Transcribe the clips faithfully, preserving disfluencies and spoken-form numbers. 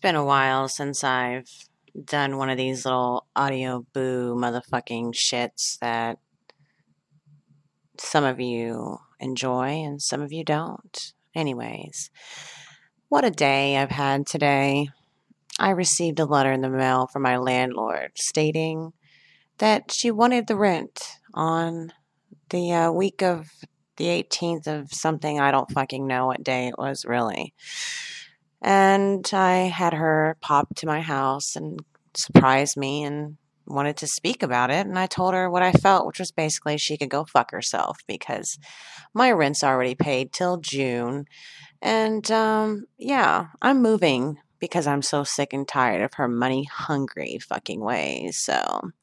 been a while since I've done one of these little audio boo motherfucking shits that some of you enjoy and some of you don't. Anyways, what a day I've had today. I received a letter in the mail from my landlord stating that she wanted the rent on the uh, week of the eighteenth of something. I don't fucking know what day it was really. And I had her pop to my house and surprise me and wanted to speak about it. And I told her what I felt, which was basically she could go fuck herself because my rent's already paid till June. And um, yeah, I'm moving because I'm so sick and tired of her money hungry fucking ways. So.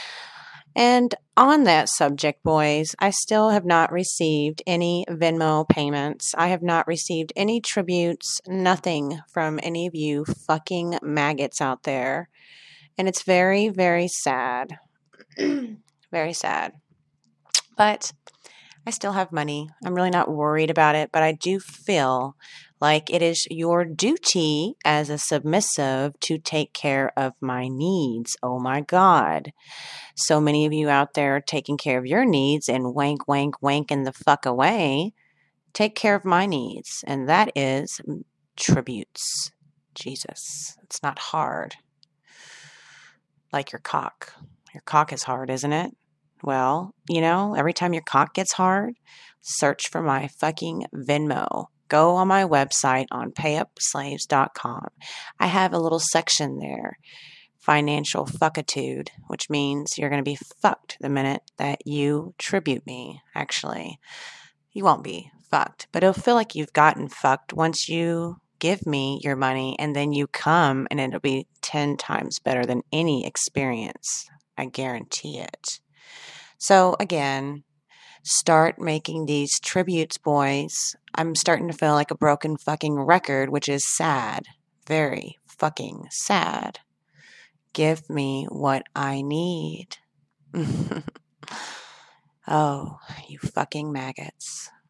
And on that subject, boys, I still have not received any Venmo payments. I have not received any tributes, nothing from any of you fucking maggots out there. And it's very, very sad. Very sad. But I still have money. I'm really not worried about it, but I do feel like it is your duty as a submissive to take care of my needs. Oh my God. So many of you out there taking care of your needs and wank, wank, wanking the fuck away. Take care of my needs. And that is tributes. Jesus. It's not hard. Like your cock. Your cock is hard, isn't it? Well, you know, every time your cock gets hard, search for my fucking Venmo. Go on my website on pay up slaves dot com. I have a little section there, financial fuckitude, which means you're going to be fucked the minute that you tribute me, actually. You won't be fucked, but it'll feel like you've gotten fucked once you give me your money and then you come and it'll be ten times better than any experience. I guarantee it. So again, start making these tributes, boys. I'm starting to feel like a broken fucking record, which is sad. Very fucking sad. Give me what I need. Oh, you fucking maggots.